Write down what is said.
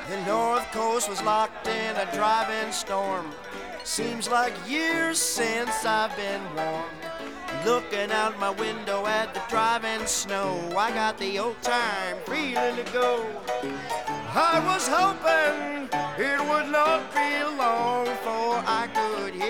The North Coast was locked in a driving storm. Seems like years since I've been warm. Looking out my window at the driving snow, I got the old time feeling to go. I was hoping it would not be long before I could hear